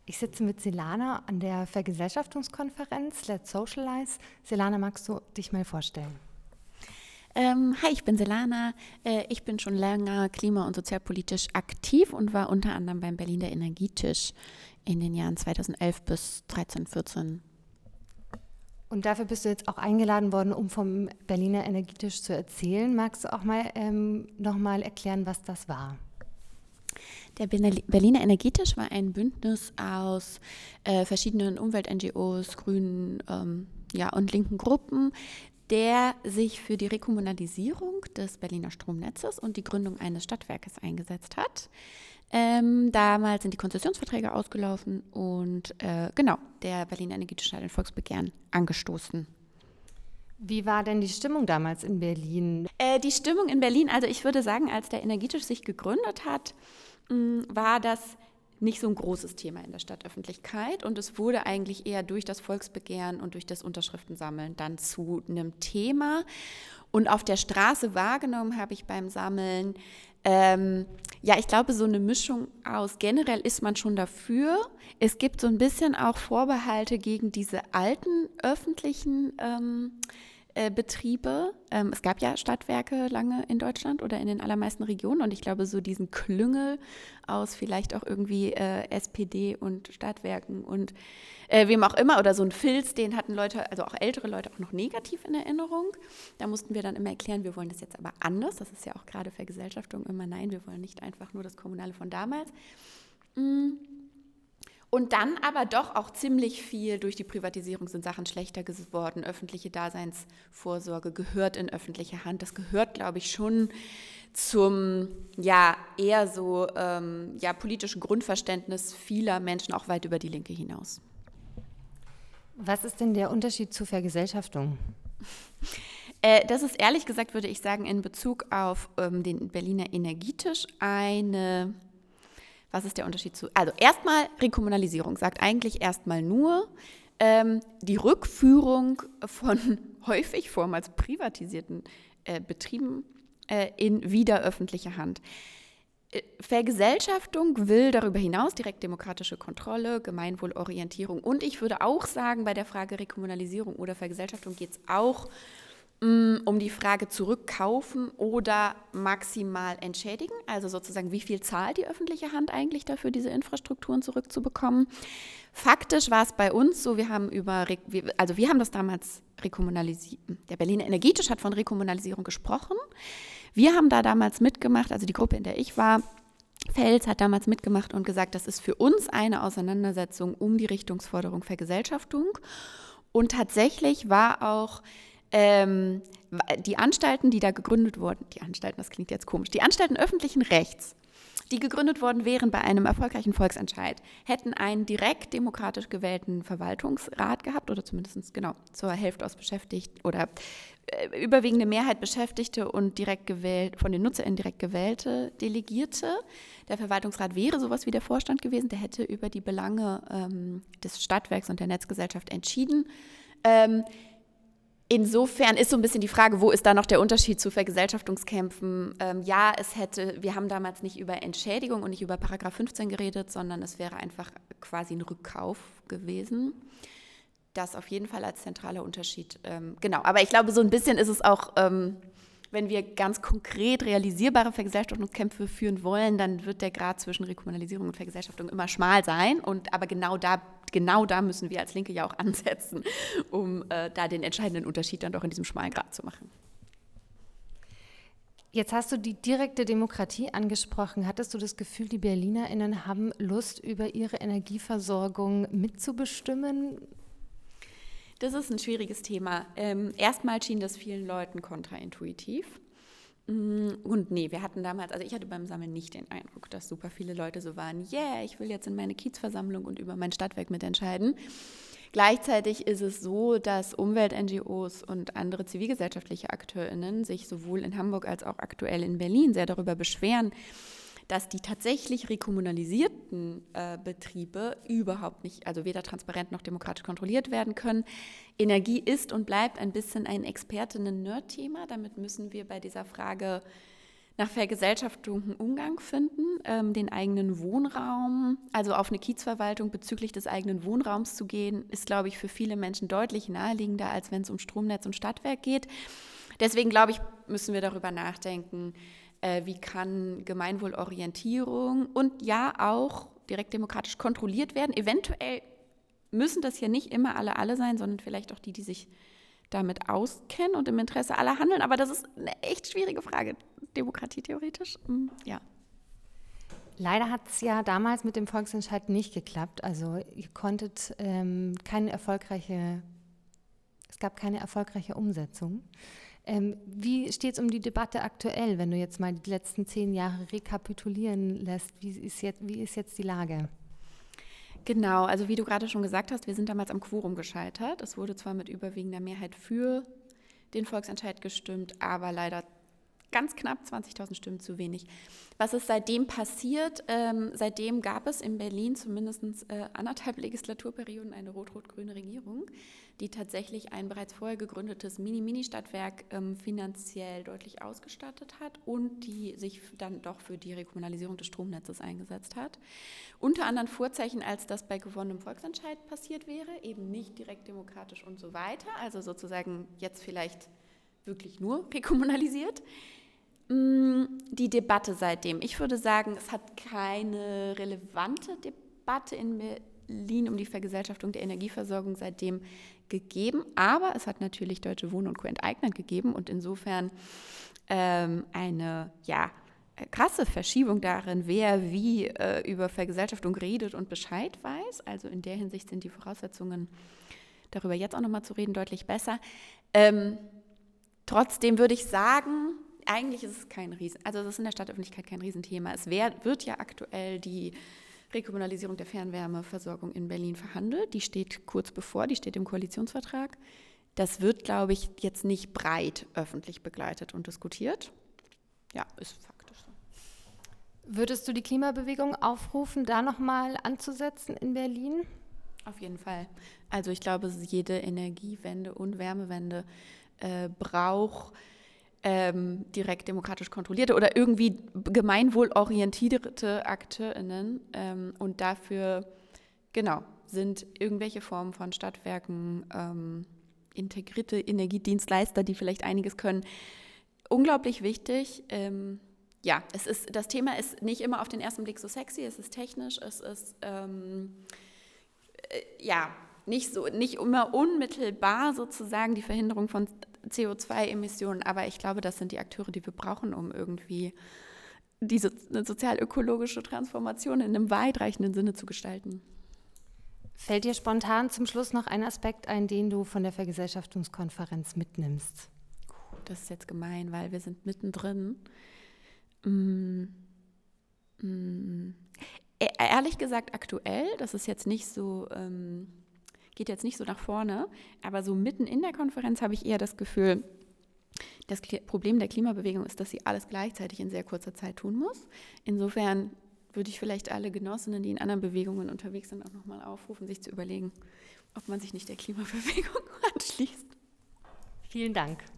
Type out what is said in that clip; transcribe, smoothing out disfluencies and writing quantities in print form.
Ich sitze mit Silana an der Vergesellschaftungskonferenz Let's Socialize. Silana, magst du dich mal vorstellen? Hi, ich bin Silana. Ich bin schon länger klima- und sozialpolitisch aktiv und war unter anderem beim Berliner Energietisch in den Jahren 2011 bis 13, 14. Und dafür bist du jetzt auch eingeladen worden, um vom Berliner Energietisch zu erzählen. Magst du auch mal nochmal erklären, was das war? Der Berliner Energietisch war ein Bündnis aus verschiedenen Umwelt-NGOs, Grünen und linken Gruppen, der sich für die Rekommunalisierung des Berliner Stromnetzes und die Gründung eines Stadtwerkes eingesetzt hat. Damals sind die Konzessionsverträge ausgelaufen und der Berliner Energietisch hat ein Volksbegehren angestoßen. Wie war denn die Stimmung damals in Berlin? Die Stimmung in Berlin, also ich würde sagen, als der Energietisch sich gegründet hat, war das nicht so ein großes Thema in der Stadtöffentlichkeit und es wurde eigentlich eher durch das Volksbegehren und durch das Unterschriftensammeln dann zu einem Thema. Und auf der Straße wahrgenommen habe ich beim Sammeln, ich glaube, so eine Mischung aus, generell ist man schon dafür. Es gibt so ein bisschen auch Vorbehalte gegen diese alten öffentlichen Betriebe. Es gab ja Stadtwerke lange in Deutschland oder in den allermeisten Regionen und ich glaube, so diesen Klüngel aus vielleicht auch irgendwie SPD und Stadtwerken und wem auch immer oder so ein Filz, den hatten Leute, also auch ältere Leute, auch noch negativ in Erinnerung. Da mussten wir dann immer erklären, wir wollen das jetzt aber anders. Das ist ja auch gerade Vergesellschaftung immer, nein, wir wollen nicht einfach nur das Kommunale von damals. Und dann aber doch auch ziemlich viel durch die Privatisierung sind Sachen schlechter geworden. Öffentliche Daseinsvorsorge gehört in öffentliche Hand. Das gehört, glaube ich, schon zum eher so politischen Grundverständnis vieler Menschen, auch weit über die Linke hinaus. Was ist denn der Unterschied zur Vergesellschaftung? Das ist ehrlich gesagt, würde ich sagen, in Bezug auf den Berliner Energietisch was ist der Unterschied zu? Also erstmal Rekommunalisierung sagt eigentlich erstmal nur die Rückführung von häufig vormals privatisierten Betrieben in wieder öffentliche Hand. Vergesellschaftung will darüber hinaus direktdemokratische Kontrolle, Gemeinwohlorientierung und ich würde auch sagen, bei der Frage Rekommunalisierung oder Vergesellschaftung geht es auch um die Frage zurückkaufen oder maximal entschädigen, also sozusagen, wie viel zahlt die öffentliche Hand eigentlich dafür, diese Infrastrukturen zurückzubekommen. Faktisch war es bei uns so, wir haben das damals rekommunalisiert, der Berliner Energietisch hat von Rekommunalisierung gesprochen. Wir haben da damals mitgemacht, also die Gruppe, in der ich war, Fels hat damals mitgemacht und gesagt, das ist für uns eine Auseinandersetzung um die Richtungsforderung Vergesellschaftung. Und tatsächlich war auch die Anstalten, die da gegründet wurden, das klingt jetzt komisch, die Anstalten öffentlichen Rechts, die gegründet worden wären bei einem erfolgreichen Volksentscheid, hätten einen direkt demokratisch gewählten Verwaltungsrat gehabt oder zumindest zur Hälfte aus Beschäftigten oder überwiegende Mehrheit Beschäftigte und direkt gewählt, von den NutzerInnen direkt gewählte Delegierte. Der Verwaltungsrat wäre sowas wie der Vorstand gewesen, der hätte über die Belange des Stadtwerks und der Netzgesellschaft entschieden. Insofern ist so ein bisschen die Frage, wo ist da noch der Unterschied zu Vergesellschaftungskämpfen? Wir haben damals nicht über Entschädigung und nicht über Paragraph 15 geredet, sondern es wäre einfach quasi ein Rückkauf gewesen. Das auf jeden Fall als zentraler Unterschied. Aber ich glaube, so ein bisschen ist es auch, wenn wir ganz konkret realisierbare Vergesellschaftungskämpfe führen wollen, dann wird der Grad zwischen Rekommunalisierung und Vergesellschaftung immer schmal sein. Aber genau da müssen wir als Linke ja auch ansetzen, um da den entscheidenden Unterschied dann doch in diesem schmalen Grad zu machen. Jetzt hast du die direkte Demokratie angesprochen. Hattest du das Gefühl, die BerlinerInnen haben Lust, über ihre Energieversorgung mitzubestimmen? Das ist ein schwieriges Thema. Erstmal schien das vielen Leuten kontraintuitiv. Und wir hatten damals, also ich hatte beim Sammeln nicht den Eindruck, dass super viele Leute so waren, ich will jetzt in meine Kiezversammlung und über mein Stadtwerk mitentscheiden. Gleichzeitig ist es so, dass Umwelt-NGOs und andere zivilgesellschaftliche AkteurInnen sich sowohl in Hamburg als auch aktuell in Berlin sehr darüber beschweren, dass die tatsächlich rekommunalisierten Betriebe überhaupt nicht, also weder transparent noch demokratisch kontrolliert werden können. Energie ist und bleibt ein bisschen ein Expertinnen-Nerd-Thema. Damit müssen wir bei dieser Frage nach vergesellschafteten Umgang finden, den eigenen Wohnraum, also auf eine Kiezverwaltung bezüglich des eigenen Wohnraums zu gehen, ist, glaube ich, für viele Menschen deutlich naheliegender, als wenn es um Stromnetz und Stadtwerk geht. Deswegen, glaube ich, müssen wir darüber nachdenken, wie kann Gemeinwohlorientierung und ja auch direkt demokratisch kontrolliert werden. Eventuell müssen das ja nicht immer alle sein, sondern vielleicht auch die sich damit auskennen und im Interesse aller handeln. Aber das ist eine echt schwierige Frage, Demokratie theoretisch. Ja. Leider hat es ja damals mit dem Volksentscheid nicht geklappt. Also ihr konntet es gab keine erfolgreiche Umsetzung. Wie steht es um die Debatte aktuell, wenn du jetzt mal die letzten 10 Jahre rekapitulieren lässt? Wie ist jetzt die Lage? Genau, also wie du gerade schon gesagt hast, wir sind damals am Quorum gescheitert. Es wurde zwar mit überwiegender Mehrheit für den Volksentscheid gestimmt, aber leider ganz knapp 20.000 Stimmen zu wenig. Was ist seitdem passiert? Seitdem gab es in Berlin zumindest 1,5 Legislaturperioden eine rot-rot-grüne Regierung, die tatsächlich ein bereits vorher gegründetes Mini-Stadtwerk finanziell deutlich ausgestattet hat und die sich dann doch für die Rekommunalisierung des Stromnetzes eingesetzt hat. Unter anderen Vorzeichen, als das bei gewonnenem Volksentscheid passiert wäre, eben nicht direkt demokratisch und so weiter, also sozusagen jetzt vielleicht wirklich nur rekommunalisiert. Die Debatte seitdem. Ich würde sagen, es hat keine relevante Debatte in Berlin um die Vergesellschaftung der Energieversorgung seitdem gegeben, aber es hat natürlich Deutsche Wohnen und Co. enteignet gegeben und insofern eine krasse Verschiebung darin, wer wie über Vergesellschaftung redet und Bescheid weiß. Also in der Hinsicht sind die Voraussetzungen, darüber jetzt auch nochmal zu reden, deutlich besser. Trotzdem würde ich sagen, eigentlich ist es das ist in der Stadtöffentlichkeit kein Riesenthema. Es wird ja aktuell die Rekommunalisierung der Fernwärmeversorgung in Berlin verhandelt. Die steht kurz bevor, die steht im Koalitionsvertrag. Das wird, glaube ich, jetzt nicht breit öffentlich begleitet und diskutiert. Ja, ist faktisch so. Würdest du die Klimabewegung aufrufen, da nochmal anzusetzen in Berlin? Auf jeden Fall. Also ich glaube, jede Energiewende und Wärmewende braucht direkt demokratisch kontrollierte oder irgendwie gemeinwohlorientierte AkteurInnen. Und dafür, sind irgendwelche Formen von Stadtwerken, integrierte Energiedienstleister, die vielleicht einiges können, unglaublich wichtig. Das Thema ist nicht immer auf den ersten Blick so sexy, es ist technisch, es ist nicht immer unmittelbar sozusagen die Verhinderung von CO2-Emissionen, aber ich glaube, das sind die Akteure, die wir brauchen, um irgendwie diese sozial-ökologische Transformation in einem weitreichenden Sinne zu gestalten. Fällt dir spontan zum Schluss noch ein Aspekt ein, den du von der Vergesellschaftungskonferenz mitnimmst? Das ist jetzt gemein, weil wir sind mittendrin. Ehrlich gesagt aktuell, das ist jetzt nicht so, geht jetzt nicht so nach vorne, aber so mitten in der Konferenz habe ich eher das Gefühl, das Problem der Klimabewegung ist, dass sie alles gleichzeitig in sehr kurzer Zeit tun muss. Insofern würde ich vielleicht alle Genossinnen, die in anderen Bewegungen unterwegs sind, auch nochmal aufrufen, sich zu überlegen, ob man sich nicht der Klimabewegung anschließt. Vielen Dank.